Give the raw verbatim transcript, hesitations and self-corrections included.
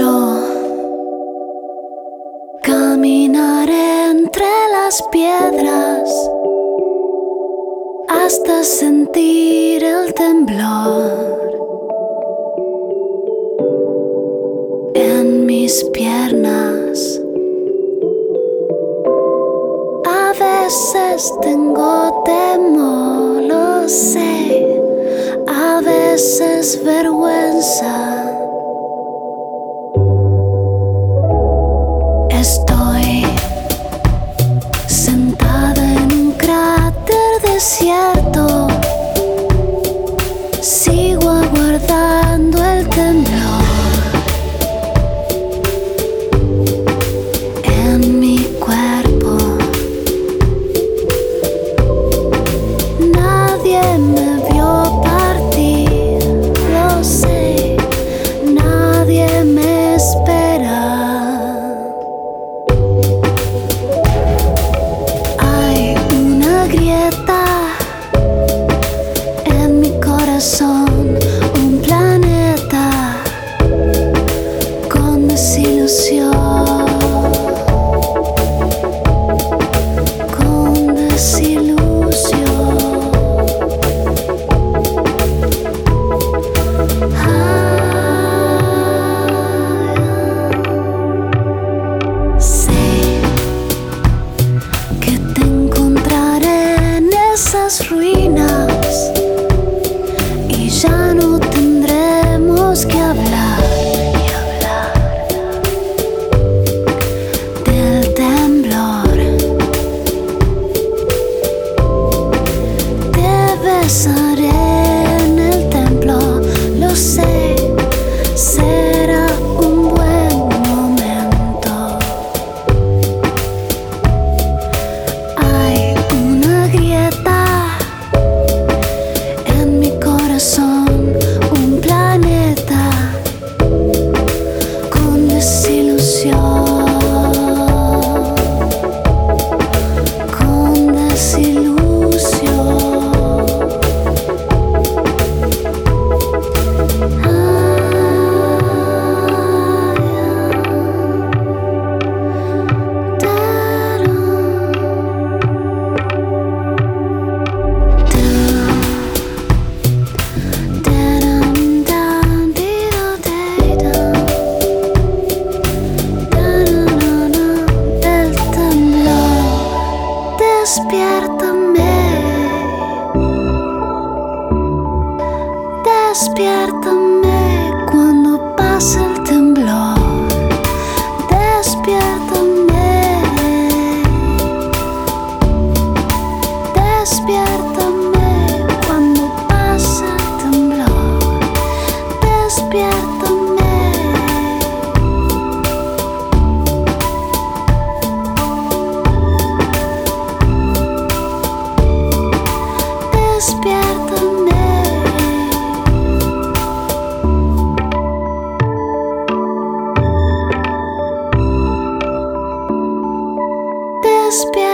Yo caminaré entre las piedras hasta sentir el temblor en mis piernas. A veces tengo temor, lo sé, a veces vergüenza. Estoy sentada en un cráter desierto, sigo aguardando el temblor en mi cuerpo. Nadie me vio partir, lo sé, nadie me espera. En mi corazón, un planeta con desilusión, con desilusión. Ah, sé que te encontraré en esas ruinas y ya no tendremos que hablar, y hablar del temblor. Te besaré en el templo, lo sé, será un buen momento. Hay una grieta en mi corazón, un planeta con desilusión, con desilusión. Despiértame, despiértame cuando pase el temblor. Despiértame, despiértame cuando pase el temblor. Despiértame. Despiértame. Despiértame.